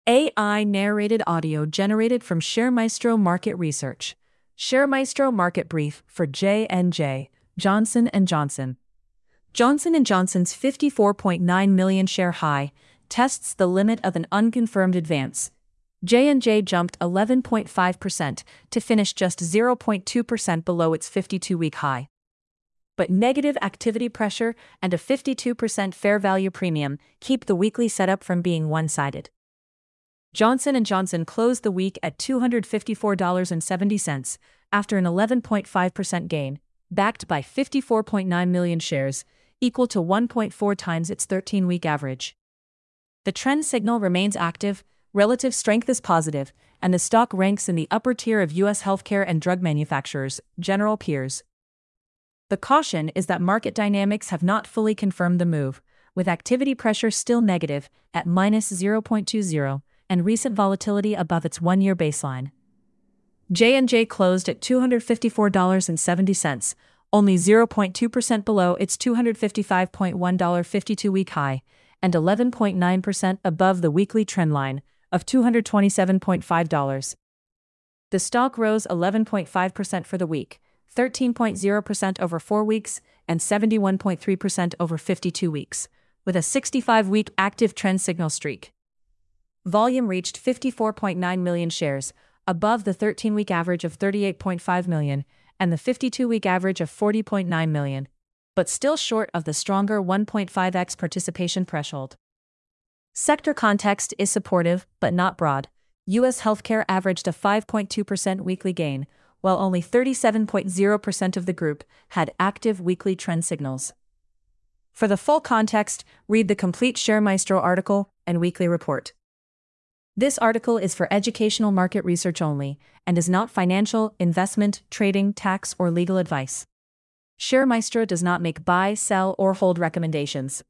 AI narrated audio generated from ShareMaestro Market Research. ShareMaestro Market Brief for J&J, Johnson & Johnson. Johnson & Johnson's 54.9 million share high tests the limit of an unconfirmed advance. J&J jumped 11.5% to finish just 0.2% below its 52-week high. But negative activity pressure and a 52% fair value premium keep the weekly setup from being one-sided. Johnson & Johnson closed the week at $254.70 after an 11.5% gain, backed by 54.9 million shares, equal to 1.4 times its 13-week average. The trend signal remains active, relative strength is positive, and the stock ranks in the upper tier of U.S. healthcare and drug manufacturers, general peers. The caution is that market dynamics have not fully confirmed the move, with activity pressure still negative at -0.20 and recent volatility above its one-year baseline. J&J closed at $254.70, only 0.2% below its $255.1 52-week high, and 11.9% above the weekly trendline of $227.5. The stock rose 11.5% for the week, 13.0% over 4 weeks, and 71.3% over 52 weeks, with a 65-week active trend signal streak. Volume reached 54.9 million shares, above the 13-week average of 38.5 million and the 52-week average of 40.9 million, but still short of the stronger 1.5x participation threshold. Sector context is supportive, but not broad. U.S. healthcare averaged a 5.2% weekly gain, while only 37.0% of the group had active weekly trend signals. For the full context, read the complete ShareMaestro article and weekly report. This article is for educational market research only and is not financial, investment, trading, tax, or legal advice. ShareMaestro does not make buy, sell, or hold recommendations.